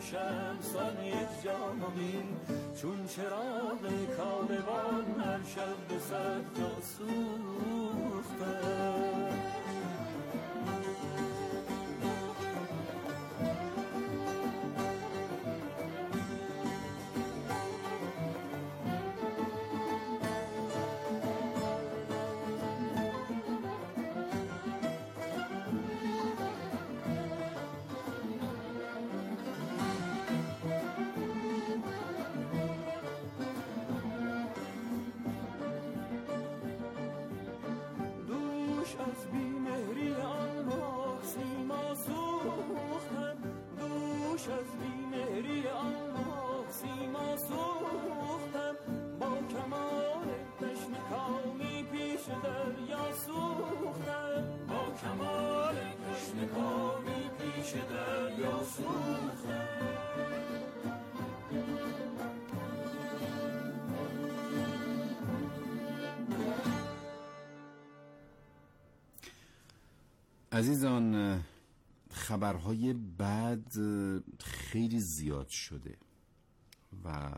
شمسان یک جامیم، چون چراغ کاروان هر شب به صد جا سوختم. عزیزان، خبرهای بد خیلی زیاد شده و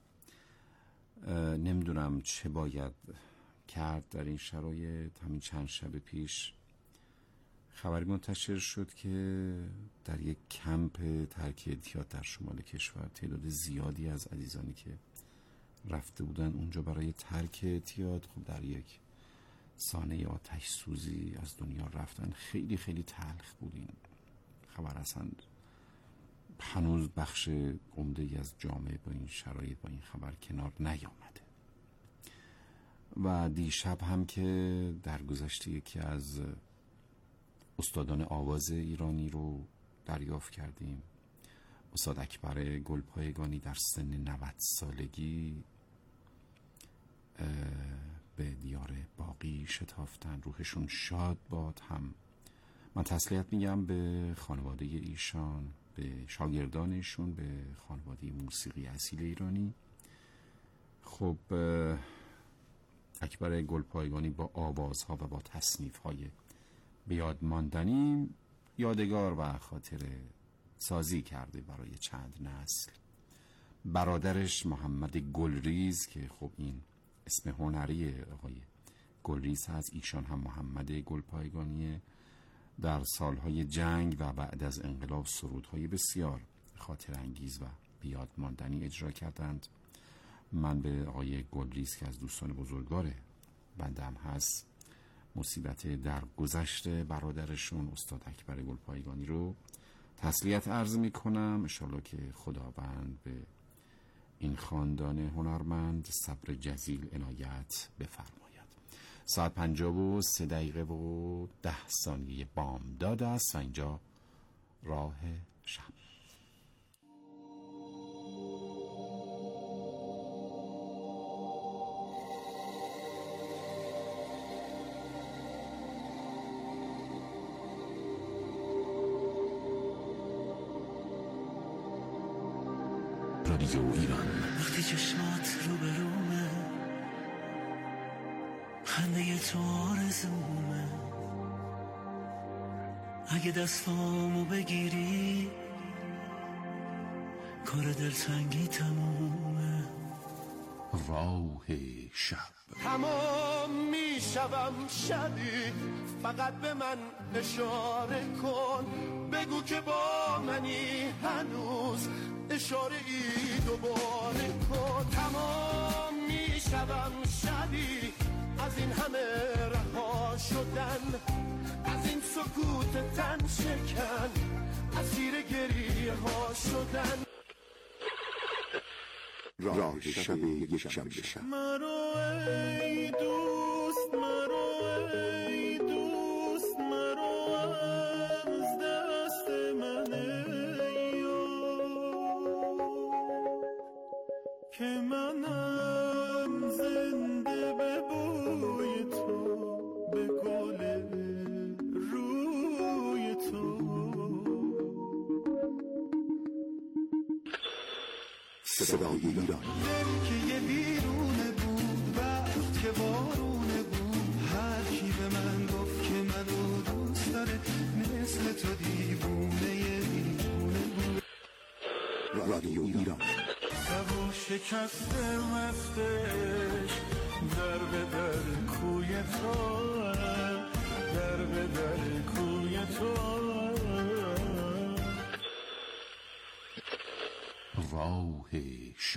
نمیدونم چه باید کرد در این شرایط. همین چند شب پیش خبری منتشر شد که در یک کمپ ترک اعتیاد در شمال کشور تعداد زیادی از عزیزانی که رفته بودن اونجا برای ترک اعتیاد خب در یک سانه آتش سوزی از دنیا رفتن. خیلی خیلی تلخ بود این خبر. اصلا هنوز بخش عمده‌ای از جامعه با این شرایط با این خبر کنار نیامده. و دیشب هم که در گذشته یکی از استادان آواز ایرانی رو دریافت کردیم، استاد اکبر گلپایگانی در سن 90 سالگی به دیار باقی شتافتن. روحشون شاد باد. هم من تسلیت میگم به خانواده ایشان، به شاگردانشون، به خانواده موسیقی اصیل ایرانی. خب اکبر گلپایگانی با آوازها و با تصنیف‌های به یاد ماندنی یادگار و خاطره سازی کرده برای چند نسل. برادرش محمد گلریز که خب این اسم هنری آقای گلریز هست، ایشان هم محمد گلپایگانی، در سالهای جنگ و بعد از انقلاب سرودهای بسیار خاطر انگیز و بیاد ماندنی اجرا کردند. من به آقای گلریز که از دوستان بزرگوار بندم هست مصیبت در گذشت برادرشون استاد اکبر گلپایگانی رو تسلیت عرض می کنم. انشالله که خداوند به این خاندان هنرمند صبر جزیل عنایت بفرماید. ساعت 53 دقیقه و 10 ثانیه بامداد است و اینجا راه شب. رادیو ایران. وقتی چشمات رو به رومه، خنده تو آرزومه، اگه دستامو بگیری کار دلتنگی تمومه. راه شب. تمام میشوم شبی، فقط به من اشاره کن، بگو که با منی هنوز، اشاره ای دوباره کن. تمام میشوم شبی از این همه رها شدن، از این سکوت تن شکن، اسیر گریه ها شدن. راه شب یک شب بشم. مرو ای دوست، مرو ای دوست، مرو از دست منه که منم زنده به بوی تو، به گل روی تو. صدای ایران. دل که یه بیرونه بود وقت که بارونه بود، هر کی به من گفت که منو دوست داره مثل تو دیوونه دیوونه بود. رادیو ایران. لب و شکست مستش در به در کوی تو، در به در کوی تو. راه شب.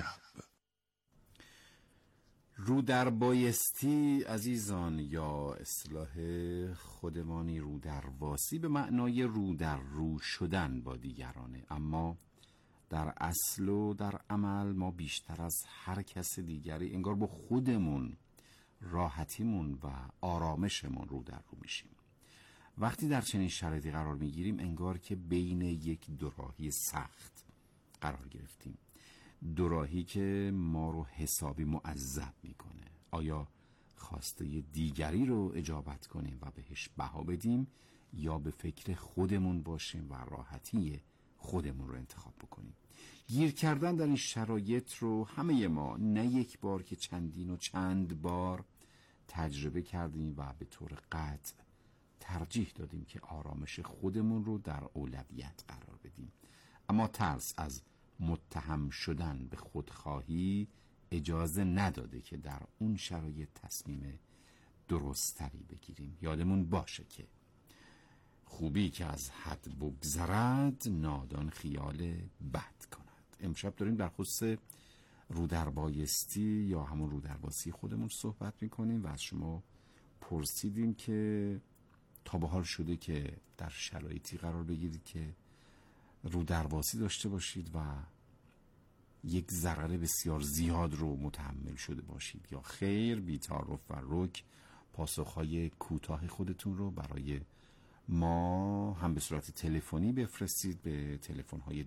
رو در بایستی عزیزان، یا اصطلاح خودمانی رو در واسی، به معنای رو در رو شدن با دیگرانه، اما در اصل و در عمل ما بیشتر از هر کس دیگری انگار با خودمون، راحتیمون و آرامشمون رو در رو میشیم. وقتی در چنین شرایطی قرار میگیریم انگار که بین یک دوراهی سخت قرار گرفتیم، دوراهی که ما رو حسابی معذب میکنه. آیا خواسته دیگری رو اجابت کنیم و بهش بها بدیم، یا به فکر خودمون باشیم و راحتی خودمون رو انتخاب بکنیم؟ گیر کردن در این شرایط رو همه ما نه یک بار که چندین و چند بار تجربه کردیم و به طور قطع ترجیح دادیم که آرامش خودمون رو در اولویت قرار بدیم. اما ترس از متهم شدن به خودخواهی اجازه نداده که در اون شرایط تصمیم درستری بگیریم. یادمون باشه که خوبی که از حد بگذرد، نادان خیال بد کند. امشب داریم در خصوص رو در بایستی یا همون رو در واسی خودمون صحبت میکنیم و از شما پرسیدیم که تا به حال شده که در شرایطی قرار بگیرید که رو در واسی داشته باشید و یک ضرر بسیار زیاد رو متحمل شده باشید، یا خیر؟ بی تعارف و رک پاسخهای کوتاه خودتون رو برای ما هم به صورت تلفنی بفرستید به تلفن‌های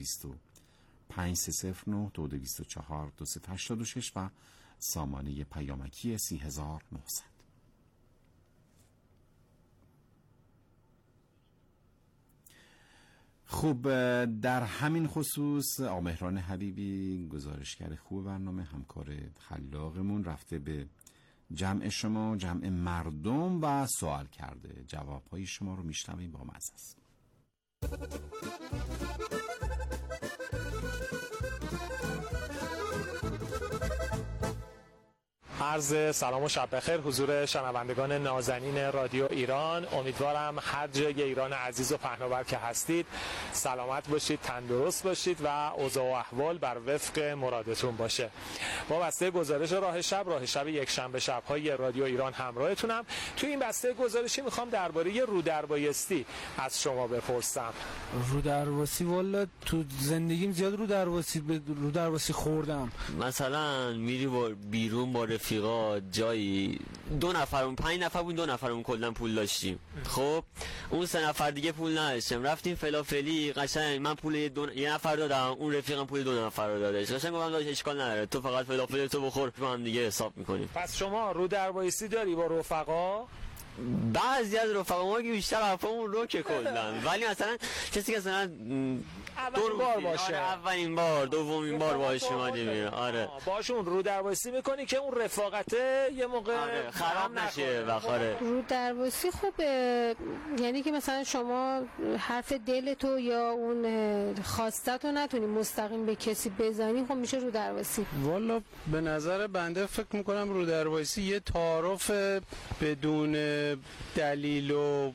225309 2224 2086 و سامانه پیامکی 3900. خب، در همین خصوص آقا مهران حبیبی، گزارشگر خوب برنامه، همکار خلاقمون، رفته به جمع شما، جمع مردم، و سوال کرده. جوابهای شما رو میشنویم، با مزه است. عرض سلام و شب بخیر حضور شنوندگان نازنین رادیو ایران. امیدوارم هر جای ایران عزیز و پهناور که هستید سلامت باشید، تندرست باشید و اوضاع و احوال بر وفق مرادتون باشه. با بسته گزارش راه شب یک شنبه شب‌های رادیو ایران همراهتونم. توی این بسته گزارشی میخوام درباره رو در بایستی از شما بپرسم. رو در واسی والا تو زندگیم زیاد رو در واسی خوردم. مثلا میری بیرون با رفیقا جایی، 2 نفرمون 5 نفر بود، 2 نفرمون کلا پول داشتیم. خب اون 3 نفر دیگه پول نداشتیم، رفتیم فلافلی، قشنگ من پول یه نفر دادم، اون رفیقم پول 2 نفر رو دادش. قشنگ گفتم داش اشکال نداره، تو فقط فلافل تو بخور، ما هم دیگه حساب میکنیم. پس شما رو در بایستی داری با رفقا؟ بعضی از رفقا ما که بیشتر حرفمون رو که کلا، ولی مثلا کسی که مثلا اولین بار باشه، اولین بار دومین بار باشه اومدیم، آره باشون رو در بایستی میکنی که اون رفاقت یه موقع خراب نشه. بخاره رو در واسی خوبه، یعنی که مثلا شما حرف دلتو یا اون خواستتو نتونی مستقیم به کسی بزنی، خب میشه رو در واسی. والا به نظر بنده فکر میکنم رو در واسی یه تعارف بدون دلیل و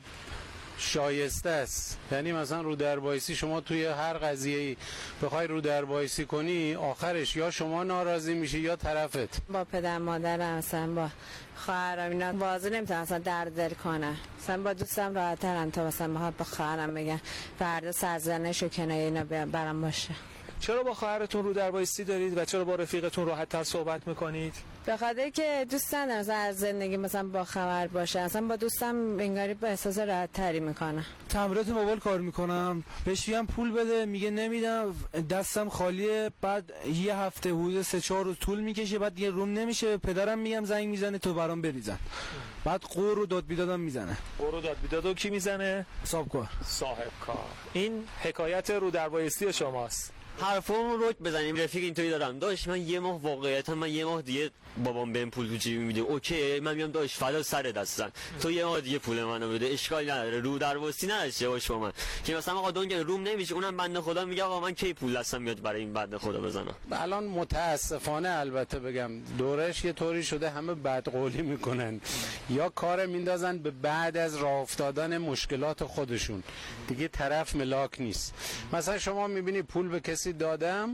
شایسته است. یعنی مثلا رو در بایستی شما توی هر قضیه‌ای بخوای رو در بایستی کنی، آخرش یا شما ناراضی میشی یا طرفت. با پدر مادرم مثلا با خواهرم اینا بازی نمیتونم مثلا درد دل کنم، مثلا با دوستم راحت ترم تا مثلا با خواهرم بگم فردا سرزنش و کنایه اینا برام باشه. چرا با خواهرتون رو در بایستی دارید و چرا با رفیقتون راحت تر صحبت میکنید؟ به خاطر که دوست ندارم مثلا از زندگی مثلا با خبر باشه، اصلا با دوستم انگاری با احساس راحت تری میکنم. تعمیرات موبایل کار میکنم، بهش میگم پول بده، میگه نمیدم، دستم خالیه، بعد یه هفته حدود 3-4 روز طول میکشه، بعد یه روم نمیشه، پدرم میگم زنگ میزنه تو برام بریزن، بعد قور و داد بیدادم میزنه. قور و داد بیدادو کی میزنه؟ صاحب کار. صاحب کار. این حکایت رو در بایستی شماست. حرفمون رو بزنیم. رفیق اینطوری دارم داش من یه ماه واقعیتا من یه ماه دیگه بابام بهم پول تو جیبم میده، اوکی من میام داش فدا سر دستن تو یه ماه دیگه پول منو بده، اشکالی نداره، رو درواسی نداشته باش با من که مثلا آقا دنگ روم نمیشه، اونم بنده خدا میگه آقا من کی پول دستم میاد برای این بنده خدا بزنم. الان متاسفانه البته بگم دورش یه طوری شده همه بدقولی میکنن یا کار میندازن به بعد از راه افتادن مشکلات خودشون، دیگه طرف ملاک نیست. مثلا شما میبینی پول به کسی دادم،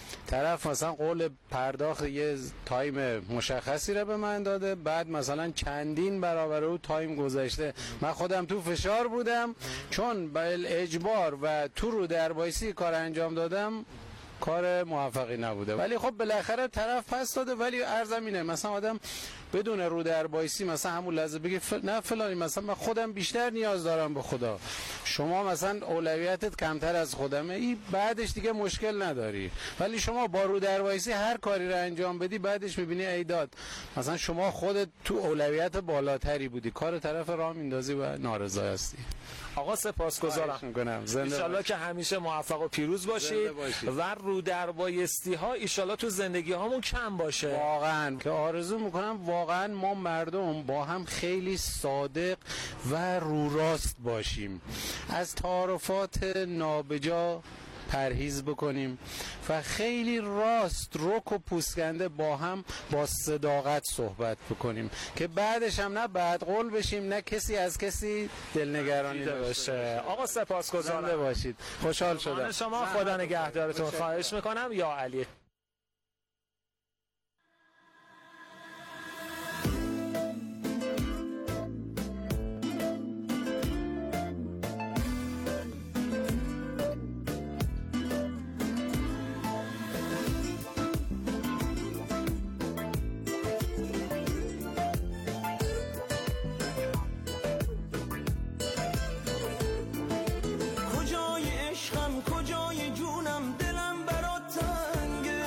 طرف مثلا قول پرداخت یه تایم مشخصی رو به من داده، بعد مثلا چندین برابر او تایم گذشته، من خودم تو فشار بودم چون به اجبار و تو رو دربایسی کار انجام دادم، کار موفقی نبوده، ولی خب بالاخره طرف پس داده. ولی عرضم اینه مثلا آدم بدون رو دربایسی مثلا همون لحظه بگه نه فلانی مثلا من خودم بیشتر نیاز دارم به خدا، شما مثلا اولویتت کمتر از خودمه، این بعدش دیگه مشکل نداری. ولی شما با رو دربایسی هر کاری رو انجام بدی بعدش میبینی ای داد مثلا شما خودت تو اولویت بالاتری بودی، کار طرف راه میندازی و نارضا هستی. آقا سپاسگزارم، انشالله که همیشه موفق و پیروز باشید و رو در بایستی ها ایشالله تو زندگی هامون کم باشه. واقعا که آرزو میکنم واقعا ما مردم با هم خیلی صادق و رو راست باشیم، از تعارفات نابجا پرهیز بکنیم و خیلی راست رک و پوسکنده با هم با صداقت صحبت بکنیم که بعدش هم نه بدقول بشیم نه کسی از کسی دلنگرانی باشه. آقا سپاسگزارم باشید، خوشحال شدم. شما خدا نگهدارتون، خواهش میکنم. یا علی. کجای عشقم کجای جونم دلم برات تنگه،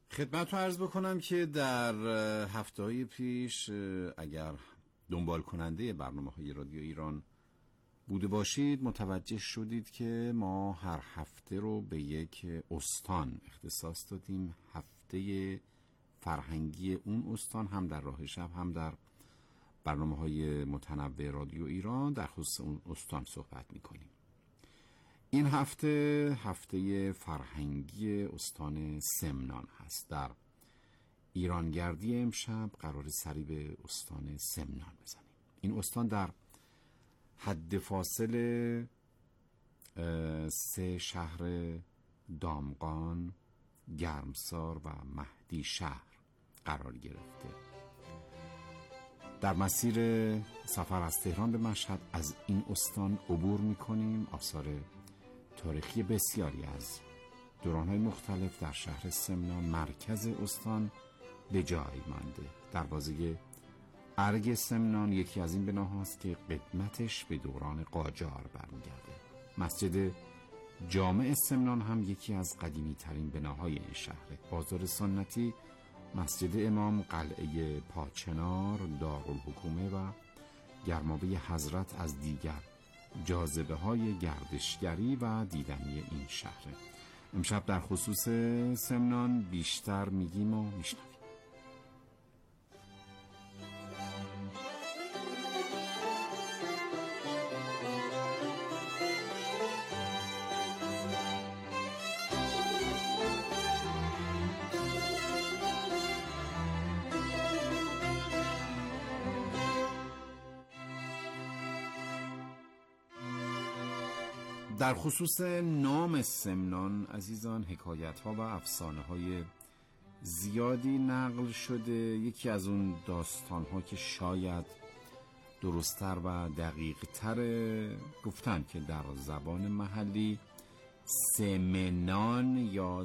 خدمت رو عرض بکنم که در هفته‌های پیش اگر دنبال کننده برنامه‌های رادیو ایران بوده باشید متوجه شدید که ما هر هفته رو به یک استان اختصاص دادیم. هفته فرهنگی اون استان، هم در راه شب هم در برنامه‌های متنوع رادیو ایران در خصوص اون استان صحبت می‌کنیم. این هفته فرهنگی استان سمنان هست. در ایرانگردی امشب قرار سری به استان سمنان بزنیم. این استان در حد فاصل 3 شهر دامغان، گرمسار و مهدی شهر قرار گرفته. در مسیر سفر از تهران به مشهد از این استان عبور می‌کنیم. آثار تاریخی بسیاری از دوران‌های مختلف در شهر سمنان مرکز استان به جای مانده. دروازه ارگ سمنان یکی از این بناهاست که قدمتش به دوران قاجار برمیگرده. مسجد جامع سمنان هم یکی از قدیمی ترین بناهای این شهره. بازار سنتی، مسجد امام، قلعه پاچنار، دارالحکومه و گرمابه حضرت از دیگر جاذبه های گردشگری و دیدنی این شهره. امشب در خصوص سمنان بیشتر میگیم و میشنویم. در خصوص نام سمنان عزیزان حکایت ها و افسانه های زیادی نقل شده. یکی از اون داستان ها که شاید درست‌تر و دقیق‌تر گفتن که در زبان محلی سمنان یا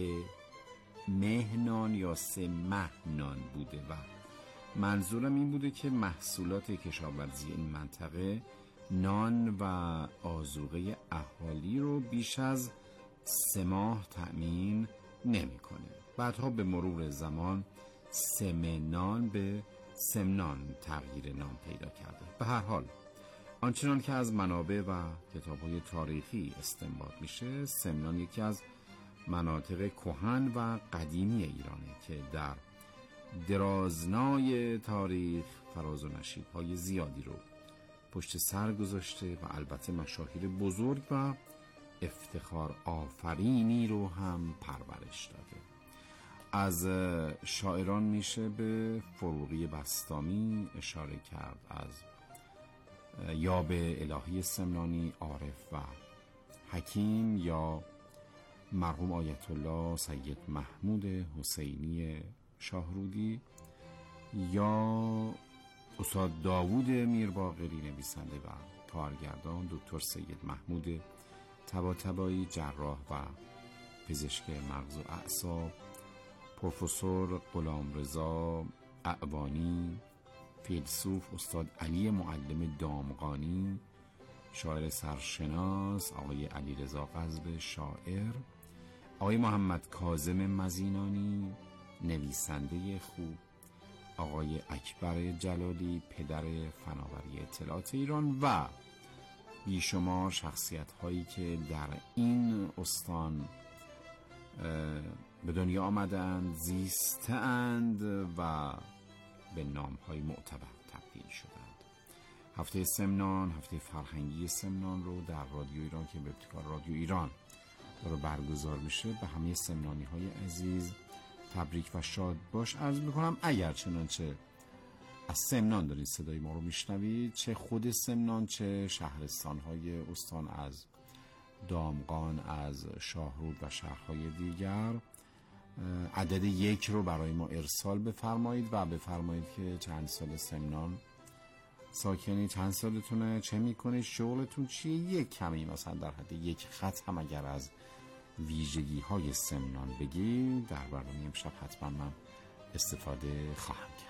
سمهنان یا سمهنان بوده و منظورم این بوده که محصولات کشاورزی این منطقه نان و آذوقه اهالی رو بیش از 3 ماه تأمین نمی‌کنه. بعدها به مرور زمان سمنان به سمنان تغییر نام پیدا کرده. به هر حال آنچنان که از منابع و کتاب‌های تاریخی استنباط میشه، سمنان یکی از مناطق کهن و قدیمی ایرانه که در درازنای تاریخ فراز و نشیب‌های زیادی رو پشت سر گذاشته و البته مشاهیر بزرگ و افتخار آفرینی رو هم پرورش داده. از شاعران میشه به فروغی بسطامی اشاره کرد، از یاب الهی سمنانی، عارف و حکیم، یا مرحوم آیت الله سید محمود حسینی شاهرودی، یا استاد داوود میرباقری نویسنده و کارگردان، دکتر سید محمود طباطبایی جراح و پزشک مغز و اعصاب، پروفسور غلامرضا اعوانی فیلسوف، استاد علی معلم دامغانی شاعر سرشناس، آقای علیرضا قزب شاعر، آقای محمد کاظم مزینانی نویسنده خوب، آقای اکبر جلالی پدر فناوری اطلاعات ایران و بیشمار شخصیت هایی که در این استان به دنیا آمدند، زیستند و به نام های معتبر تبدیل شدند. هفته سمنان، هفته فرهنگی سمنان رو در رادیو ایران که به ابتکار رادیو ایران رو برگزار میشه به همه سمنانی های عزیز تبریک و شاد باش عرض میکنم. اگر چنانچه از سمنان دارید صدای ما رو میشنوید، چه خود سمنان چه شهرستان های استان، از دامغان، از شاهرود و شهرهای دیگر، عدد 1 رو برای ما ارسال بفرمایید و بفرمایید که چند سال سمنان ساکنی، چند سالتونه، چه میکنید، شغلتون چیه، یک کمی مثلا در حد 1 خط هم اگر از ویژگی های سمنان بگید در برنامه امشب حتما من استفاده خواهم کرد.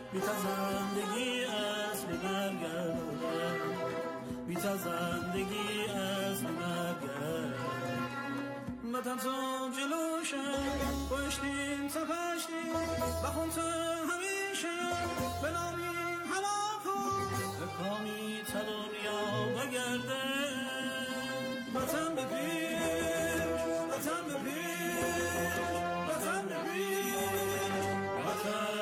بی تا زندگی اصل برگرد، بی تا زندگی اصل برگرد. ما تنها جلوشم پشتیم تا پشتیم بخون تا همیشه بنامیم هلاکو بکامی تا دنیا بگرده. وطن بپیر، وطن بپیر، وطن بپیر، وطن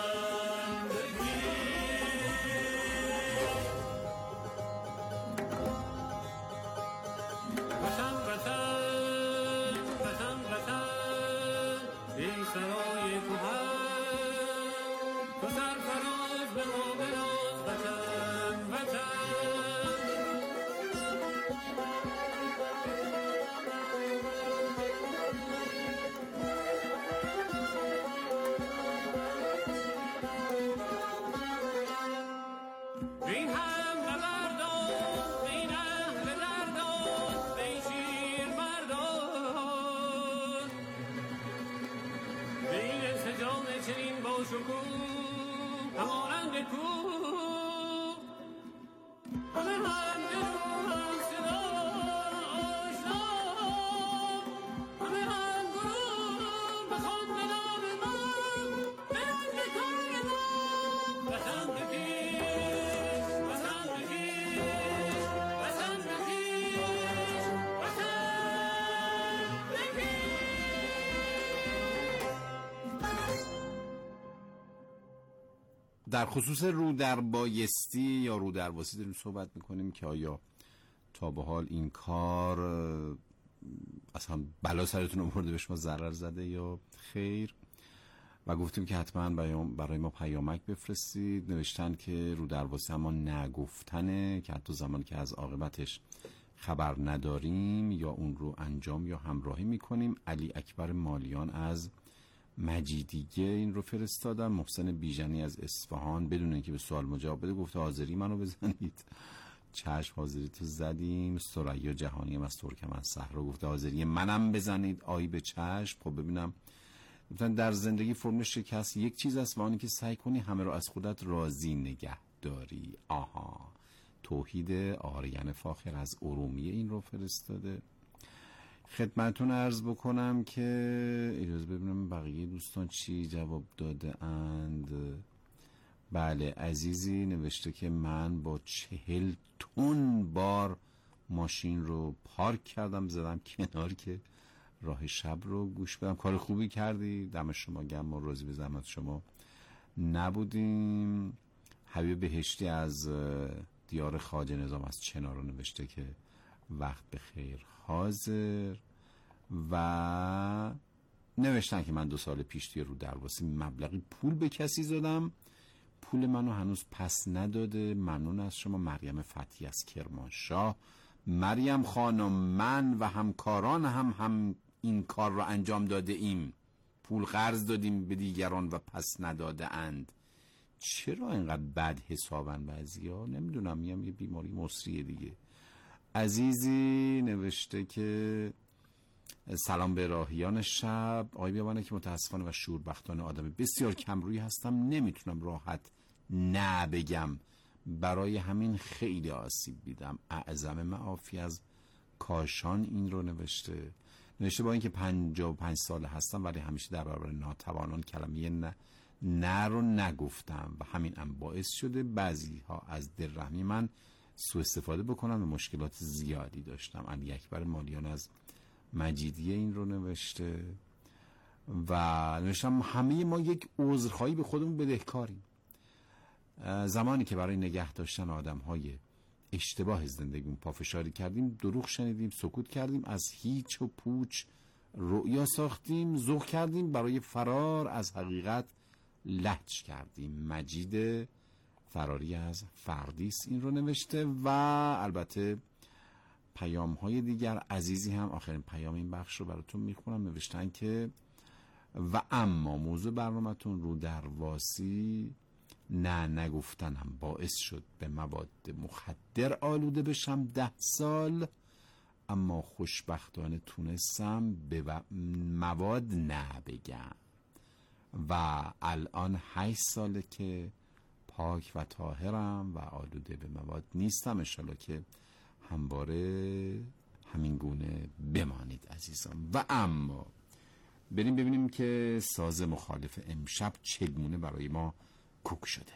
سرای کوهن تو سرفراز به ما بناز وطن، وطن. این هم نبردان، این اهل دردان، این شیر مردان، این انسجام چنین با شکوه همانند کوه، همه من گروه صدا آشنا، همه من گروه بخوان به نام من به رنگ کار من. وطن بپیش، وطن بپیش، وطن بپیش، وطن بپیش. در خصوص رو در بایستی یا رو در واسی داریم صحبت میکنیم که آیا تا به حال این کار اصلا بلا سرتون آورده به شما ضرر زده یا خیر، و گفتیم که حتما برای ما پیامک بفرستید. نوشتن که رو در واسی اما نگفتنه که حتی زمانی که از عاقبتش خبر نداریم یا اون رو انجام یا همراهی میکنیم. علی اکبر مالیان از مجیدیه این رو فرستادن. محسن بیژنی از اصفهان بدون اینکه به سوال مجاب بده گفته حاضری منو بزنید. چشم، حاضری تو زدیم. ثریا جهانی از ترکمن صحرا گفته حاضری منم بزنید. آی به چشم. خب ببینم، گفتن در زندگی فرم شکست یک چیز است و آنی که سعی کنی همه رو از خودت راضی نگه داری. آها، توحید آریان فاخر از ارومیه این رو فرستاده. خدمتون عرض بکنم که اجازه ببینم بقیه دوستان چی جواب داده اند. بله، عزیزی نوشته که من با 40 تن بار ماشین رو پارک کردم زدم کنار که راه شب رو گوش بدم. کار خوبی کردی، دم شما گرم، ما راضی به زحمت شما نبودیم. حبیب بهشتی از دیار خواجه نظام از چنار رو نوشته که وقت بخیر حاضر، و نوشتن که من 2 سال پیش توی رو درواسی مبلغی پول به کسی زدم، پول منو هنوز پس نداده. ممنون از شما. مریم فتحی از کرمانشاه. مریم خانم، من و همکاران هم این کار رو انجام داده ایم، پول قرض دادیم به دیگران و پس نداده اند. چرا اینقدر بد حسابن بعضیا؟ نمیدونم، میگم یه بیماری مصریه دیگه. عزیزی نوشته که سلام به راهیان شب. آقای بیابانه که متاسفانه و شوربختانه آدم بسیار کمرویی هستم، نمیتونم راحت نه بگم، برای همین خیلی آسیب دیدم. اعظم معافی از کاشان این رو نوشته با اینکه 55 ساله هستم ولی همیشه در برابر ناتوانان کلمه نه رو نگفتم و همین هم باعث شده بعضی ها از دلرحمی من سوء استفاده بکنن و مشکلات زیادی داشتم. علی اکبر مالیان از مجیدیه این رو نوشته و نوشتم همه ما یک عذرخواهی به خودمون بدهکاریم. زمانی که برای نگه داشتن آدم های اشتباه زندگیمون پافشاری کردیم، دروغ شنیدیم، سکوت کردیم، از هیچ و پوچ رؤیا ساختیم، ذوق کردیم، برای فرار از حقیقت لج کردیم. مجید فراری از فردیس این رو نوشته و البته پیام های دیگر. عزیزی هم آخرین پیام این بخش رو براتون میخونم. نوشتن که و اما موضوع برنامه‌تون رو در واسی نگفتنم باعث شد به مواد مخدر آلوده بشم 10 سال، اما خوشبختانه تونستم به مواد بگم و الان 8 ساله که پاک و طاهرم و آلوده به مواد نیستم. انشالله که همواره همین گونه بمانید عزیزان. و اما بریم ببینیم که ساز مخالف امشب چگونه برای ما کوک شده.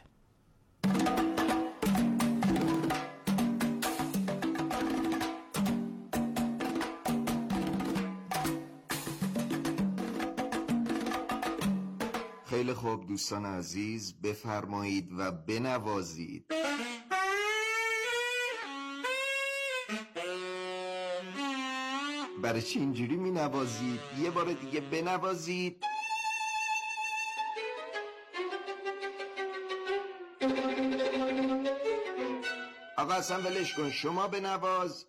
خیلی خوب دوستان عزیز، بفرمایید و بنوازید. برای چی اینجوری می نوازید؟ یه بار دیگه بنوازید. آقا اصلا ولش کن، شما بنواز.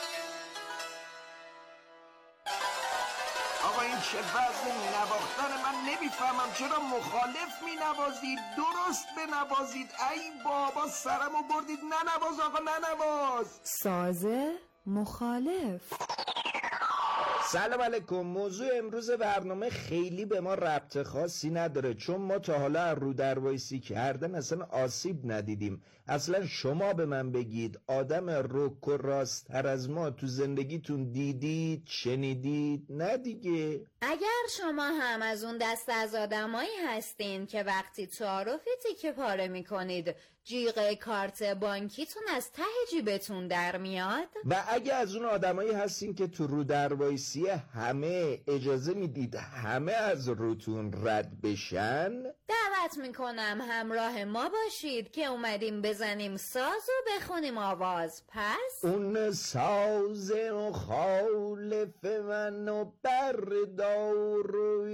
آقا این چه وضع نواختن؟ من نمیفهمم چرا مخالف مینوازید؟ درست بنوازید. ای بابا سرمو بردید. ننواز آقا، ننواز. ساز مخالف. سلام علیکم. موضوع امروز برنامه خیلی به ما ربط خاصی نداره، چون ما تا حالا از رو دروایسی کردن اصلا آسیب ندیدیم. اصلا شما به من بگید آدم رک و راست تر از ما تو زندگیتون دیدید؟ شنیدید؟ نه دیگه. اگر شما هم از اون دست از آدمایی هستین که وقتی تعارفی تیکه پاره میکنید جیغ کارت بانکیتون از ته جیبتون در میاد، و اگه از اون آدمایی هستین که تو رو دروایسی همه اجازه میدید همه از روتون رد بشن، دعوت میکنم همراه ما باشید که اومدیم بزنیم ساز و بخونیم آواز. پس اون ساز مخالف منو بردار و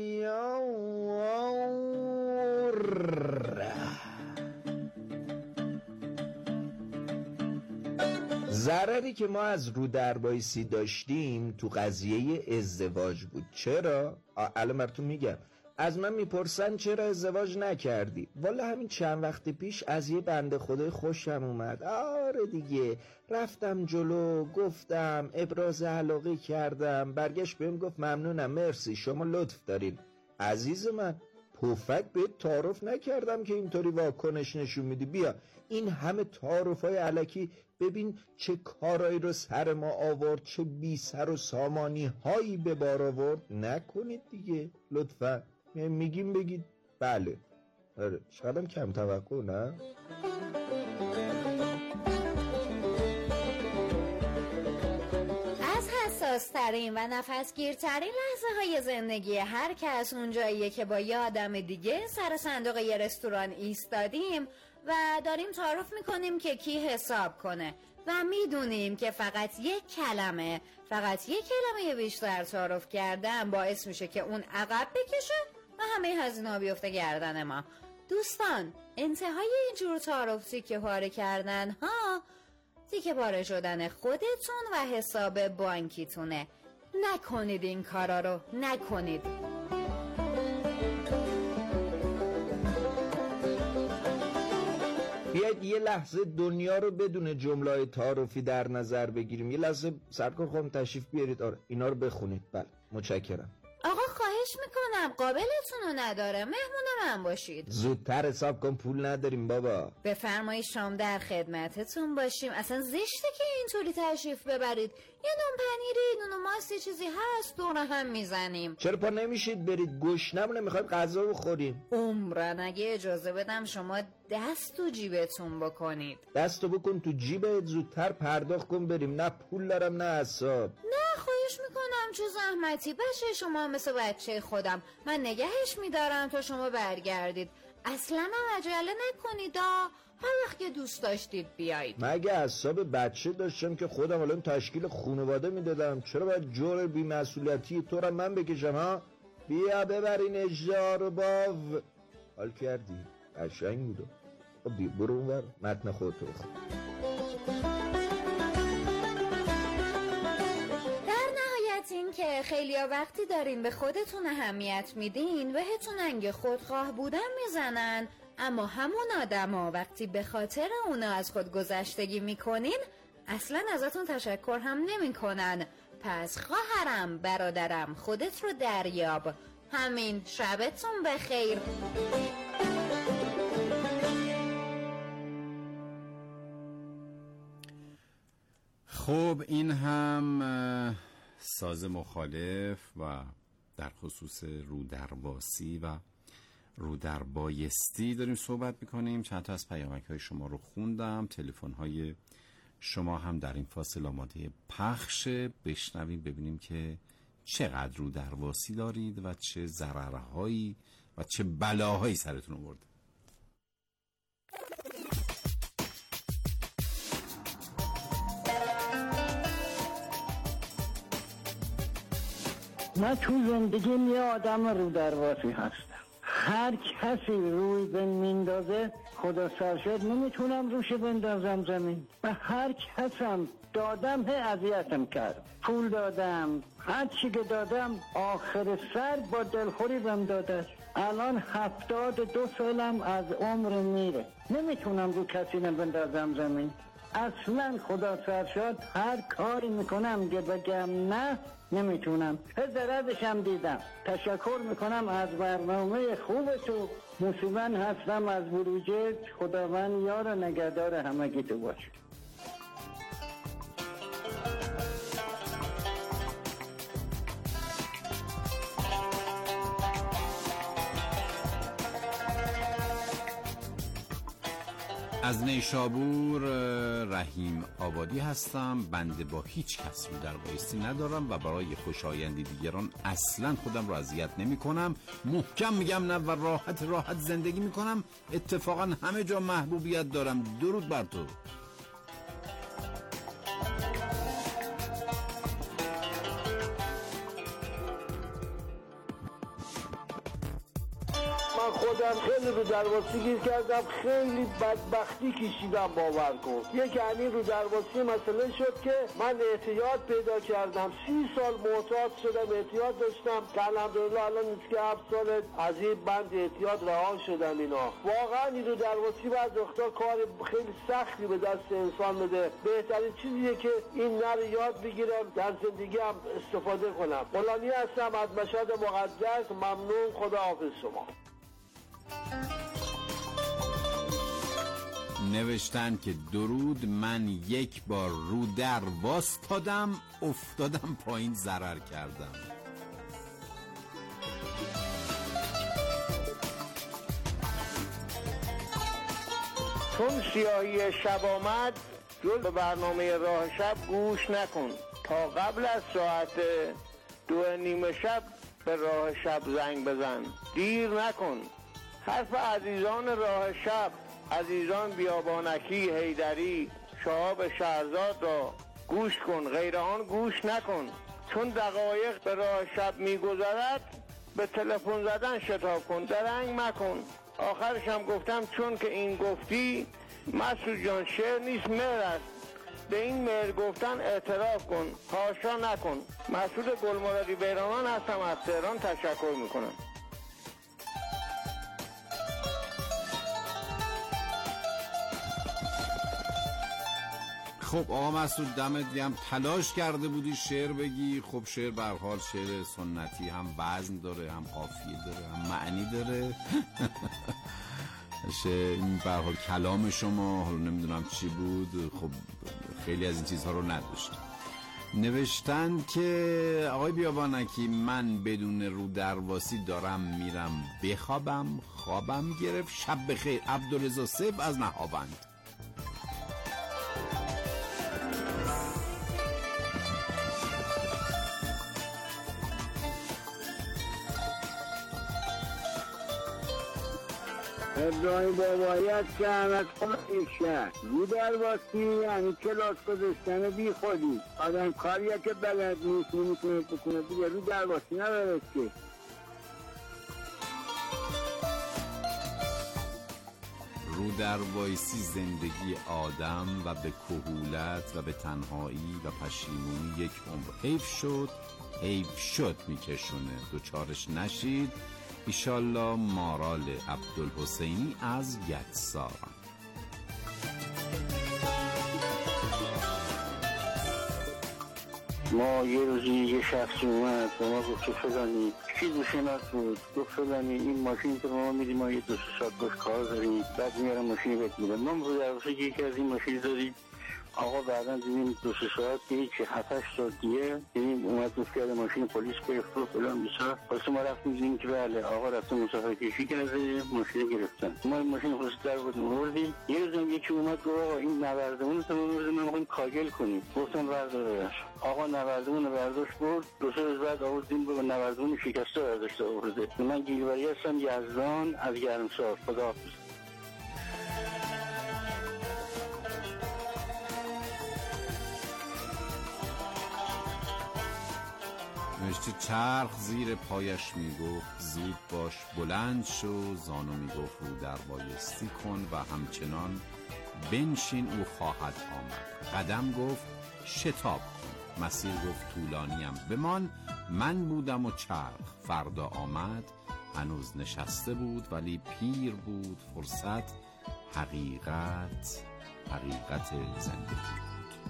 ضرری که ما از رو دربایسی داشتیم تو قضیه ازدواج بود. چرا؟ الان براتون میگم. از من میپرسن چرا ازدواج نکردی؟ والا همین چند وقت پیش از یه بنده خدای خوشم اومد. آره دیگه، رفتم جلو، گفتم، ابراز علاقه کردم، برگشت بهم گفت ممنونم، مرسی، شما لطف دارین. عزیز من، پفک بهت تعارف نکردم که اینطوری واکنش نشون میدی. بیا این همه تعارفای الکی ببین چه کارایی رو سر ما آورد، چه بی سر و سامانی هایی به بار آورد. نکنید دیگه لطفا. میگیم بگید بله. آره شایدم کم توقع، نه؟ حساسترین و نفسگیرترین لحظه های زندگی هر کس اونجاییه که با یه آدم دیگه سر صندوق یه رستوران ایستادیم و داریم تعارف میکنیم که کی حساب کنه و میدونیم که فقط یک کلمه بیشتر تعارف کردن باعث میشه که اون عقب بکشه و همه هزینه‌ها بیفته گردن ما. دوستان، انتهای اینجور تعارف تیکه پاره کردن ها تیکه پاره شدن خودتون و حساب بانکیتونه. نکنید این کارا رو، نکنید. بیاید یه لحظه دنیا رو بدون جمله‌های تعارفی در نظر بگیریم. یه لحظه سرکار خانم تشریف بیارید. آره اینا رو بخونید. بله متشکرم. آقا خواهش میکنم، قابلتون رو نداره، مهمون من باشید. زودتر حساب کن، پول نداریم بابا. بفرمایید شام در خدمتتون باشیم. اصلا زشته که اینطوری تشریف ببرید. یه نون پنیری، نون ماست، یه چیزی هست دور هم میزنیم. چرا پا نمیشید برید؟ گشنمونه، میخوایم غذا بخوریم. عمرن اگه اجازه بدم شما دست تو جیبتون بکنید. دستو بکن تو جیبت، زودتر پرداخت کن بریم. نه پول دارم نه حساب. نه خواهش میکنم، چه زحمتی بشه. شما مثل بچه خودم، من نگهش میدارم تا شما برگردید. اصلا هم عجله نکنید، هر وقت که دوست داشتید بیایید. مگه حساب بچه داشتم که خودم الان تشکیل خانواده میدادم؟ چرا باید جور بی‌مسئولیتی تو را من بکشم ها؟ بیا ببرین اجار باو. حال کردی؟ قشنگ بوده. خب دیگه برو اونور متن خودتو بخون. این که خیلیا وقتی دارین به خودتون اهمیت میدین بهتون انگ خودخواه بودن میزنن، اما همون آدما وقتی به خاطر اونا از خود گذشتگی میکنین اصلا ازتون تشکر هم نمیکنن. پس خواهرم، برادرم، خودت رو دریاب. همین، شبتون بخیر. خب این هم ساز مخالف و در خصوص رودرواسی و رودربایستی داریم صحبت میکنیم. چند تا از پیامک‌های شما رو خوندم، تلفن‌های شما هم در این فاصل آماده پخش. بشنویم ببینیم که چقدر رودرواسی دارید و چه ضررهایی و چه بلاهایی سرتون آورده. من تو زندگیم یه آدم رودرواسی هستم. هر کسی روی به میندازه خدا سرشد نمیتونم روش بندازم زمین و هر کسم دادم اذیتم کرد. پول دادم، هر چی که دادم آخر سر با دلخوری بهم داده. الان 72 سالم از عمر میره، نمیتونم رو کسی بندازم زمین. اصلا خدا سرشد هر کاری میکنم که بگم نه نمیتونم. حضرتشم دیدم. تشکر میکنم از برنامه خوب تو. موسیمن هستم از بروجرد. خداوند یار و نگهدار همگی تو باشه. از نیشابور رحیم آبادی هستم. بنده با هیچ کس رودربایستی ندارم و برای خوشایندی دیگران اصلا خودم رو اذیت نمی کنم. محکم میگم نه و راحت زندگی میکنم. اتفاقا همه جا محبوبیت دارم. درود بر تو. خودم خیلی رودرواسی گیر کردم، خیلی بدبختی کشیدم. باور کن یک یعنی رودرواسی مسئله شد که من احتیاط پیدا کردم. 30 سال معتاد شدم، احتیاط داشتم که الحمدلله الان که 7 سال از این بند احتیاط رها شدم. اینا واقعا این رودرواسی بعد وقتا کار خیلی سختی به دست انسان بده. بهترین چیزیه که این نر یاد بگیرم در زندگی هم استفاده کنم. قلانی هستم از مشهد مقدس. ممنون، خدا حافظ شما. نوشتن که درود، من یک بار رو در واستادم، افتادم پایین، ضرر کردم. چون سیاهی شب آمد جز به برنامه راه شب گوش نکن. تا قبل از ساعت 2:30 شب به راه شب زنگ بزن. دیر نکن. حرف عزیزان راه شب، عزیزان بیابانکی، حیدری، شهاب شهرزاد را گوش کن، غیر آن گوش نکن. چون دقایق به راه شب میگذرد به تلفن زدن شتاب کن، درنگ مکن. آخرش هم گفتم چون که این گفتی مسعود جان شعر نیست مهر است. به این مهر گفتن اعتراف کن، حاشا نکن. مسعود گلمرادی بیرانان هستم از تهران. تشکر میکنم. خب آقا مسعود دمت گرم، تلاش کرده بودی شعر بگی. خب شعر به هر حال شعر سنتی هم وزن داره، هم قافیه داره، هم معنی داره. این به هر حال کلام شما حالا نمیدونم چی بود، خب خیلی از این چیزها رو نداشت. نوشتن که آقای بیابانکی من بدون رودرواسی دارم میرم بخوابم، خوابم گرفت. شب بخیر. عبدالرضا سیف از نهاوند. ابراهیم بابایت که همت خواهی شد. رودرواسی یعنی کلاس گذاشتن بی خودی. آدم کاریه که بلد نیست نمیتونه بکنه دیگه رودرواسی نداره که. رودربایسی زندگی آدم و به کهولت و به تنهایی و پشیمونی یک عمر حیف شد میکشونه. دوچارش نشید. ایشالله. مارال عبدالحسینی از گچساران. ما یه روزی یه شخصی اومد به ما گفت که فلانی چیز شناس بود، گفت فلانی این ماشین که ما میدیم ما یه 2 ساعت باش کار داریم، بعد میارم ماشین بهت میدم. ما رو در واقع یکی از این ماشین داریم. آقا بعدا دیدیم 2 ساعت دیگه 7-8 ساعت دیگه دیدیم اومد گفت که ماشین پلیس گرفت و فلان بسار. پس ما رفتیم دیدیم که بله آقا رفته مسافر کشی کرده، ماشین گرفتن. ما ماشین خودش در بودیم آوردیم. یه روزم یکی اومد گفت آقا این نوردمون رو بردیم ما می‌خوایم کاگل کنیم. گفتم بردارش. آقا نوردمون رو برداشت برد. 2 روز بعد آوردیم به نوردمون شکسته برداشت آورده. من گیلوری هستم یزدان از گرمسار. خداحافظ. نوشته چرخ زیر پایش میگفت زود باش بلند شو، زانو میگفت رو در بایستی کن و همچنان بنشین او خواهد آمد. قدم گفت شتاب کن، مسیر گفت طولانیم بمان، من بودم و چرخ فردا آمد. هنوز نشسته بود ولی پیر بود فرصت، حقیقت زندگی.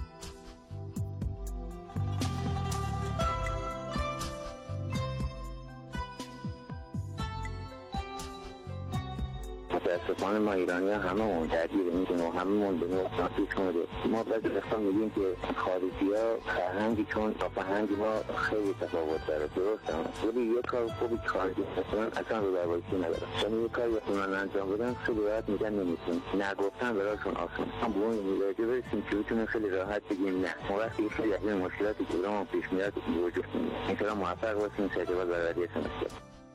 متاسفانه ما ایرانی ها همه درگیر میشیم و همه من به نوع کنده. ما بعضی وقتا میگیم که خارجی ها فرهنگی چون با فرهنگ ما خیلی تفاوت داره، درسته، ولی یه کار خوبی که خارجی مثلا اصلا رو در بایستی نداره. چون یه کار یکونان انجام بدن خیلی راحت میگن نمیتون، نگفتن برایشون آسان. هم به اون میراجع برسیم که بتونیم خیلی راحت بگیم نه. ما وقتی خیلی از این مشکلاتی که ایران پیش میاد وجود نمیاد. اینطورا موفق باشیم سرجبات برادری سمسیت.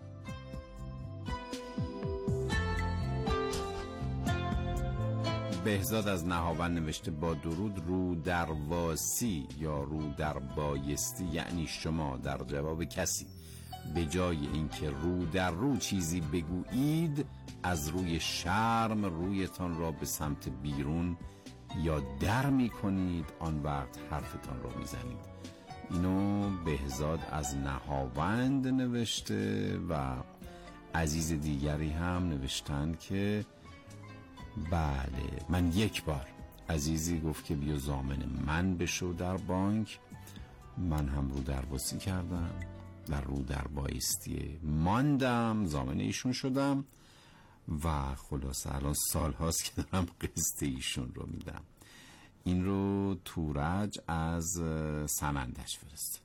بهزاد از نهاوند نوشته با درود رو در واسی یا رو در بایستی یعنی شما در جواب کسی به جای اینکه رو در رو چیزی بگویید از روی شرم رویتان را به سمت بیرون یا در می کنید، آن وقت حرفتان را می زنید. اینو بهزاد از نهاوند نوشته و عزیز دیگری هم نوشتند که بله من یک بار عزیزی گفت که بیا ضامن من بشو در بانک، من هم رو در واسی کردم و رو در بایستی ماندم، ضامن ایشون شدم و خلاصه الان سال هاست که دارم قسط ایشون رو میدم. این رو تورج از سمندش فرستاد.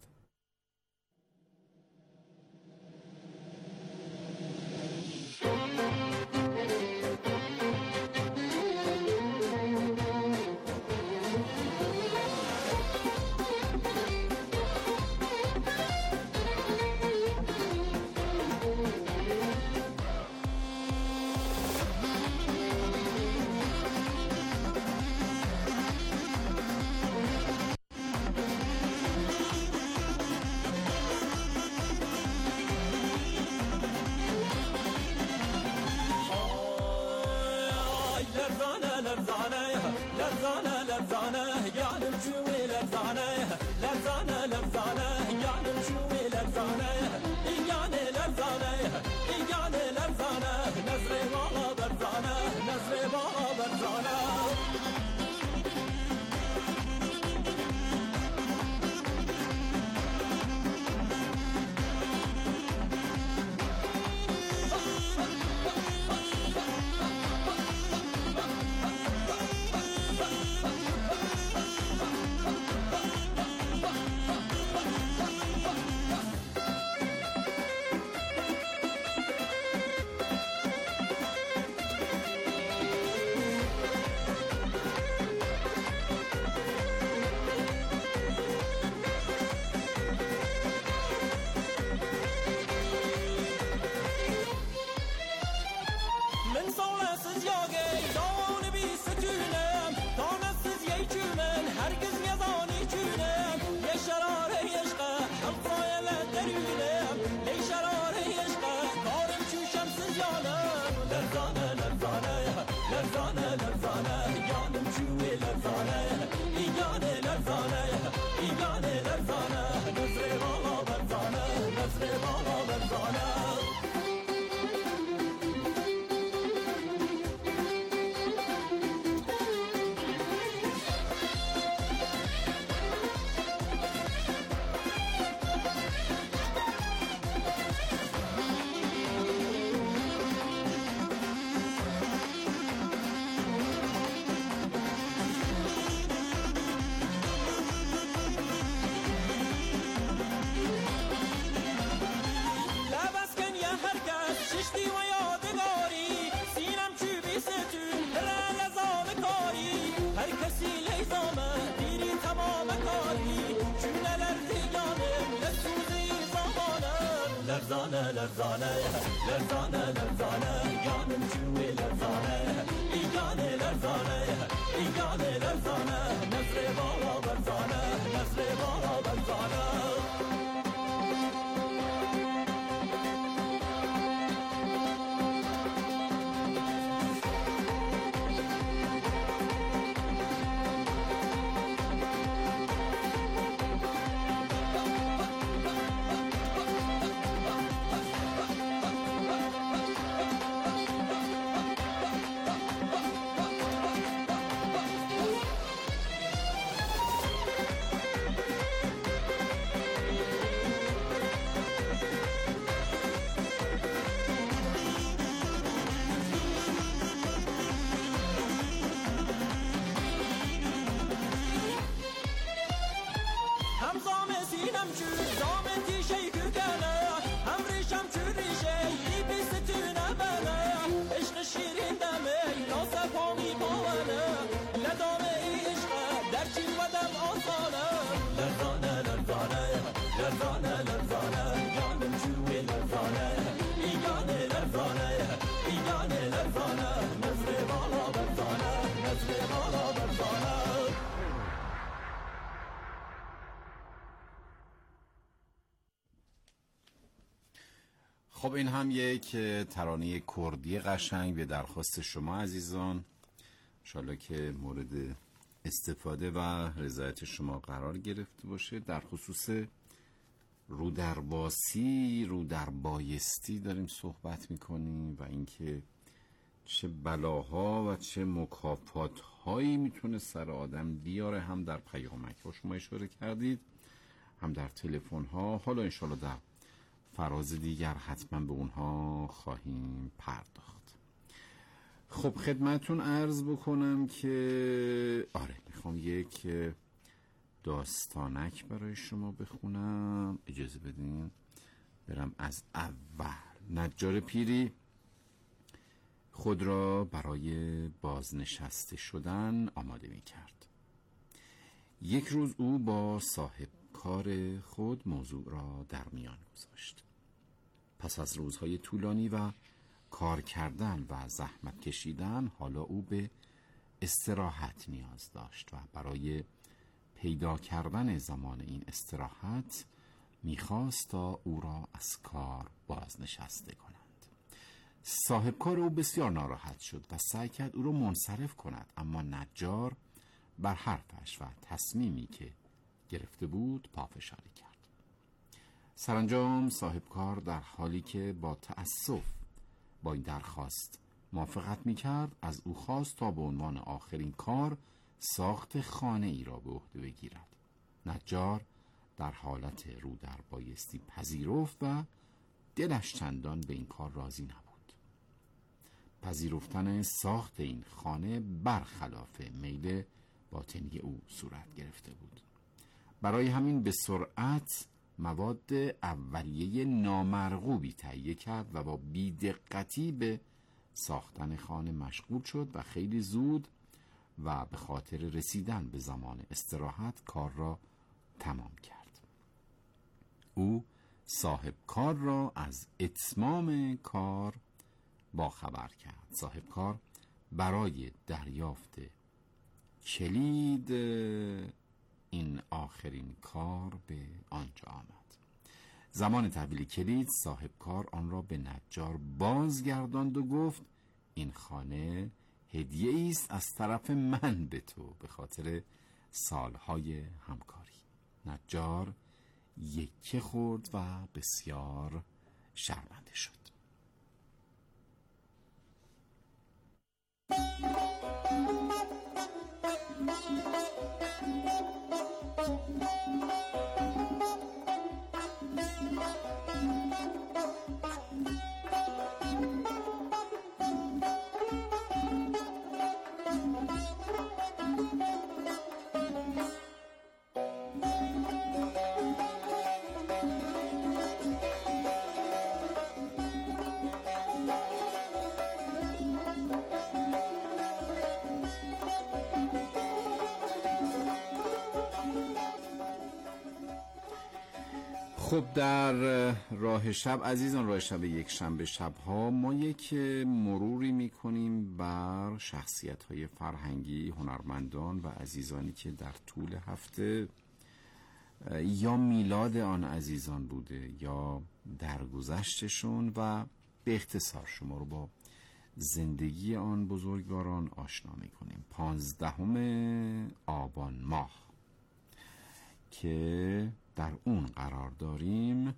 لرزانه لرزانه لرزانه جانم جوی لرزانه ایگانه لرزانه ایگانه لرزانه نصر بالا برزانه نصر بالا برزانه خب این هم یک ترانه کردی قشنگ به درخواست شما عزیزان، انشالله که مورد استفاده و رضایت شما قرار گرفته باشه. در خصوص رودرباسی، رودربایستی داریم صحبت میکنیم و اینکه چه بلاها و چه مکافاتهایی میتونه سر آدم بیاره، هم در پیامک ها شما اشاره کردید، هم در تلفن ها. حالا انشالله در فراز دیگر حتما به اونها خواهیم پرداخت. خب خدمتون عرض بکنم که میخوام یک داستانک برای شما بخونم. اجازه بدین برم از اول. نجار پیری خود را برای بازنشسته شدن آماده می کرد. یک روز او با صاحب کار خود موضوع را در میان گذاشت. پس از روزهای طولانی و کار کردن و زحمت کشیدن، حالا او به استراحت نیاز داشت و برای پیدا کردن زمان این استراحت میخواست تا او را از کار بازنشسته کنند. صاحب کار او بسیار ناراحت شد و سعی کرد او را منصرف کند، اما نجار بر حرفش و تصمیمی که گرفته بود پافشاری کرد. سرانجام صاحب کار در حالی که با تأسف با این درخواست موافقت می‌کرد، از او خواست تا به عنوان آخرین کار ساخت خانه ای را به عهده بگیرد. نجار در حالت رو در بایستی پذیرفت و دلش چندان به این کار راضی نبود. پذیرفتن ساخت این خانه برخلاف میل باطنی او صورت گرفته بود. برای همین به سرعت مواد اولیه نامرغوبی تهیه کرد و با بی‌دقتی به ساختن خانه مشغول شد و خیلی زود و به خاطر رسیدن به زمان استراحت کار را تمام کرد. او صاحب کار را از اتمام کار باخبر کرد. صاحب کار برای دریافت کلید این آخرین کار به آنجا آمد. زمان تحویل کلید صاحب کار آن را به نجار بازگرداند و گفت این خانه هدیه است از طرف من به تو به خاطر سالهای همکاری. نجار یکه خورد و بسیار شرمنده شد. خب در راه شب عزیزان، راه شب یک شنبه شبها ما یک مروری میکنیم بر شخصیت‌های فرهنگی، هنرمندان و عزیزانی که در طول هفته یا میلاد آن عزیزان بوده یا درگذشتشون و به اختصار شما رو با زندگی آن بزرگواران آشنا میکنیم. 15 آبان ماه که در اون قرار داریم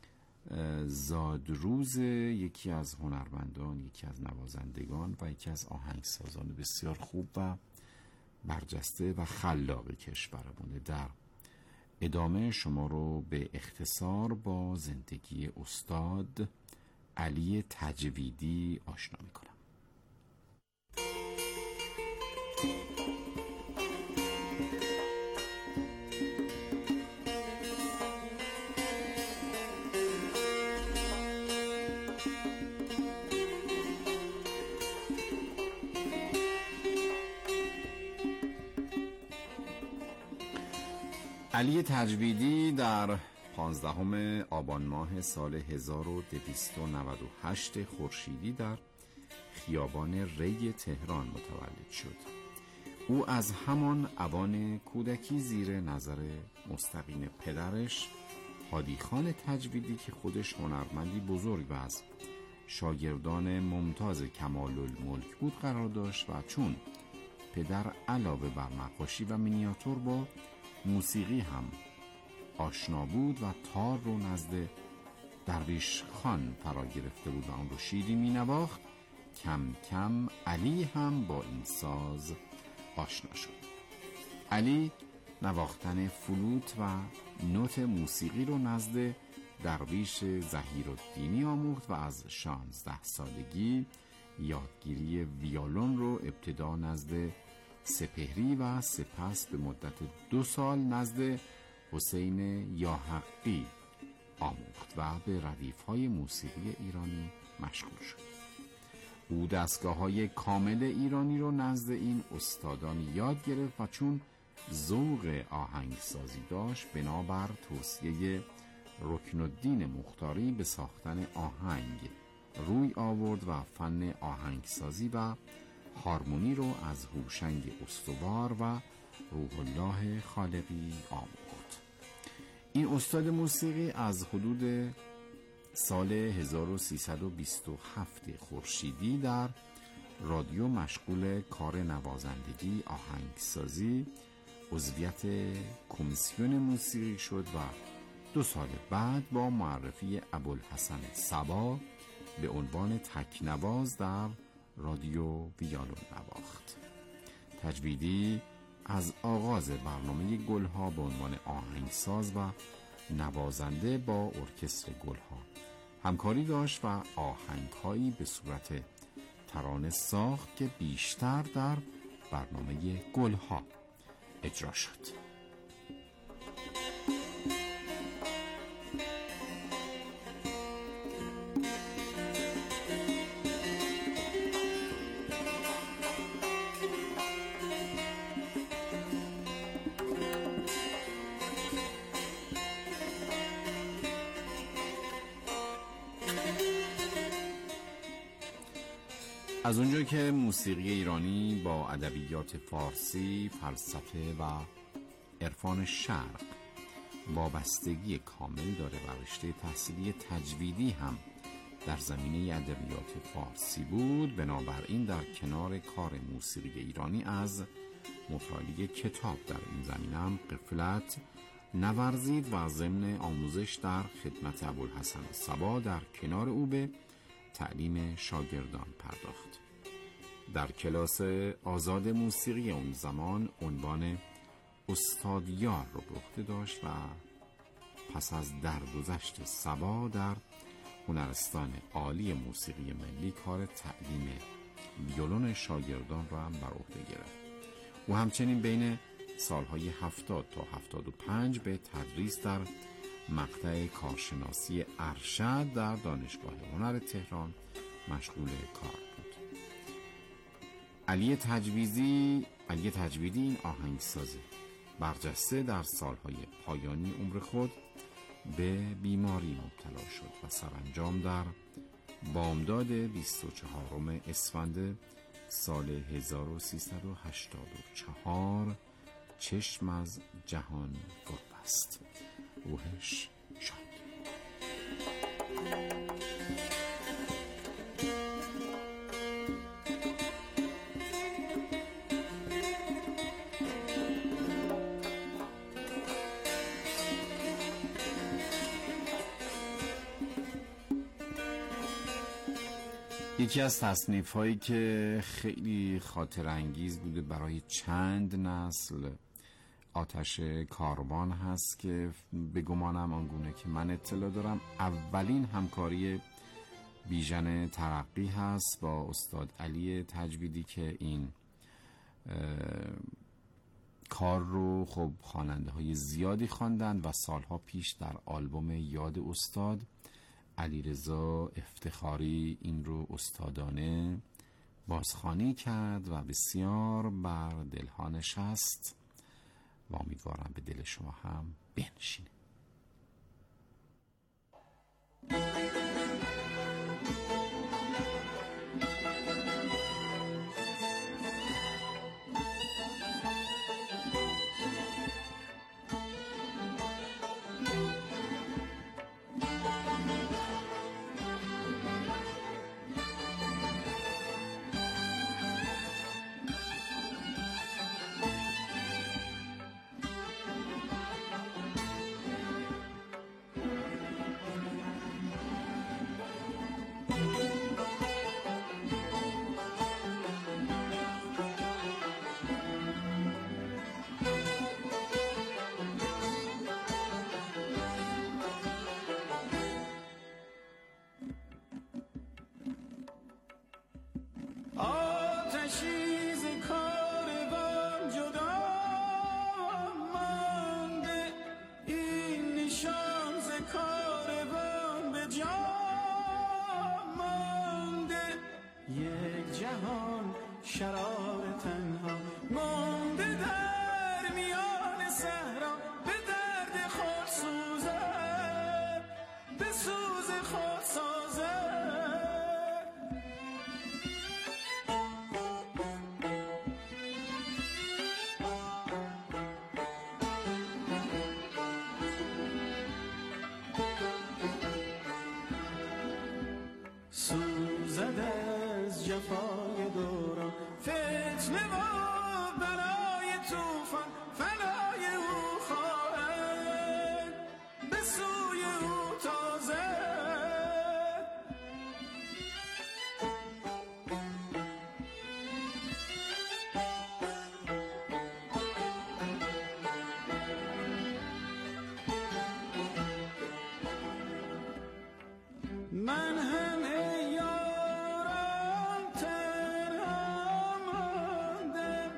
زادروز یکی از هنرمندان، یکی از نوازندگان و یکی از آهنگسازان بسیار خوب و برجسته و خلاق کشورمونه. در ادامه شما رو به اختصار با زندگی استاد علی تجویدی آشنا میکنم. علی تجویدی در 15 آبان ماه سال 1298 خورشیدی در خیابان ری تهران متولد شد. او از همان اوان کودکی زیر نظر مستقیم پدرش هادی خان تجویدی که خودش هنرمندی بزرگ و از شاگردان ممتاز کمال الملک بود قرار داشت و چون پدر علاوه بر نقاشی و مینیاتور با موسیقی هم آشنا بود و تار رو نزد درویش خان فرا گرفته بود و اون رو شیری می نواخت، کم کم علی هم با این ساز آشنا شد. علی نواختن فلوت و نوت موسیقی رو نزد درویش ظهیرالدینی آموخت و از 16 سالگی یادگیری ویولون رو ابتدا نزد سپهری و سپس به مدت 2 سال نزد حسین یاحقی آموخت و به ردیف‌های موسیقی ایرانی مشغول شد. او دستگاه‌های کامل ایرانی رو نزد این استادان یاد گرفت و چون ذوق آهنگسازی داشت بنابر توصیه رکنالدین مختاری به ساختن آهنگ روی آورد و فن آهنگسازی و هارمونی رو از هوشنگ استوار و روح الله خالقی آموخت. این استاد موسیقی از حدود سال 1327 خورشیدی در رادیو مشغول کار نوازندگی، آهنگسازی، عضویت کمیسیون موسیقی شد و 2 سال بعد با معرفی ابوالحسن صبا به عنوان تکنواز در رادیو ویولون نواخت. تجویدی از آغاز برنامه گلها به عنوان آهنگساز و نوازنده با ارکستر گلها همکاری داشت و آهنگهایی به صورت ترانه ساخت که بیشتر در برنامه گلها اجرا شد. از اونجا که موسیقی ایرانی با ادبیات فارسی، فلسفه و عرفان شرق وابستگی کامل داره و رشته تحصیلی تجویدی هم در زمینه ادبیات فارسی بود، بنابراین در کنار کار موسیقی ایرانی از مطالعه کتاب در این زمینه هم غفلت نورزید و ضمن آموزش در خدمت ابوالحسن صبا در کنار او به تعلیم شاگردان پرداخت. در کلاس آزاد موسیقی اون زمان عنوان استادیار رو به عهده داشت و پس از درگذشت صبا در هنرستان عالی موسیقی ملی کار تعلیم ویولون شاگردان را هم بر عهده گرفت. او همچنین بین سالهای 70 تا 75 به تدریس در مقطع کارشناسی ارشد در دانشگاه هنر تهران مشغول کار بود. علی تجویدی این آهنگساز برجسته در سالهای پایانی عمر خود به بیماری مبتلا شد و سرانجام در بامداد 24 اسفند سال 1384 چشم از جهان بربست. روحش شاد. یکی از تصنیف هایی که خیلی خاطر انگیز بوده برای چند نسل آتش کاروان هست که به گمانم آنگونه که من اطلاع دارم اولین همکاری بیژن ترقی هست با استاد علی تجویدی که این کار رو خب خواننده های زیادی خواندند و سالها پیش در آلبوم یاد استاد علیرضا افتخاری این رو استادانه بازخوانی کرد و بسیار بر دلها نشست و امیدوارم به دل شما هم بنشینه. آتشی ز کاروان جدا مانده، این نشان ز کاروان به جا مانده. یک جهان شرار تنها مانده در میان صحرا، به درد خود سوزد، به سوز خود سازد. سوزد از جفای دوران، فتنه و بلای توفان، فنای او خواهد به سوی او تازد. من همه یاران تنها ماندم،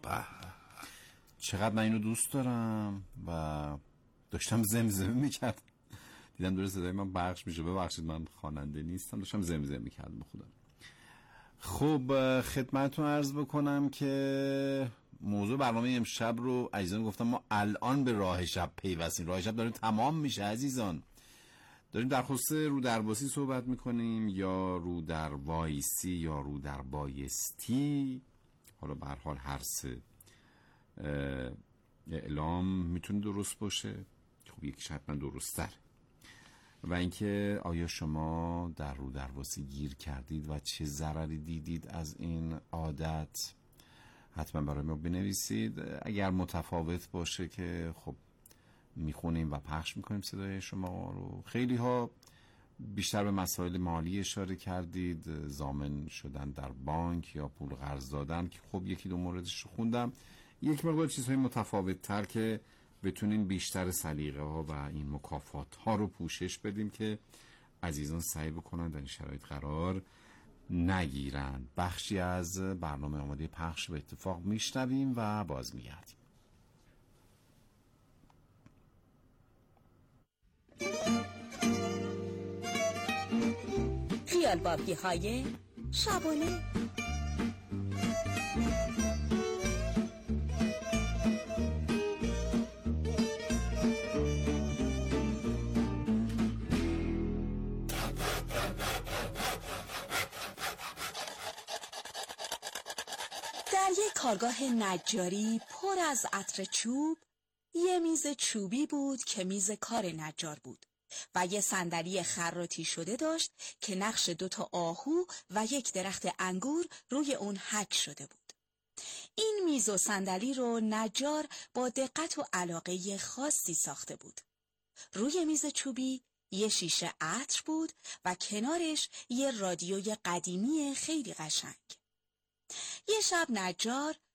چقدر من اینو دوست دارم و داشتم زمزمه میکرد. دیدم داره صدای من پخش میشه. ببخشید من خواننده نیستم، داشتم زمزمه میکردم به خودم. خب خدمتتون عرض بکنم که موضوع برنامه امشب رو عزیزان گفتم ما الان به راه شب پیوستیم. راه شب داره تمام میشه عزیزان. داریم در خصوص رو در باسی صحبت میکنیم یا رو در وایسی یا رو در بایستی. حالا به هر حال هر سه اعلام میتونه درست باشه. خب یکیش حتما درست تر. و اینکه آیا شما در رو در باسی گیر کردید و چه ضرری دیدید از این عادت؟ حتما برای ما بنویسید. اگر متفاوت باشه که خب میخونیم و پخش میکنیم صدای شما رو. خیلی ها بیشتر به مسائل مالی اشاره کردید، ضامن شدن در بانک یا پول قرض دادن که خب یکی دو موردش رو خوندم. یک مقدار چیزهای متفاوت تر که بتونین بیشتر سلیقه ها و این مکافات ها رو پوشش بدیم که عزیزان سعی بکنن در این شرایط قرار نگیرن. بخشی از برنامه آماده پخش به اتفاق میشنویم و باز میگردیم. خیال بافی های شبانه. در یک کارگاه نجاری پر از عطر چوب، یه میز چوبی بود که میز کار نجار بود و یه صندلی خراطی شده داشت که نقش 2 آهو و یک درخت انگور روی اون حک شده بود. این میز و صندلی رو نجار با دقت و علاقه خاصی ساخته بود. روی میز چوبی یه شیشه عطر بود و کنارش یه رادیوی قدیمی خیلی قشنگ. یه شب نجار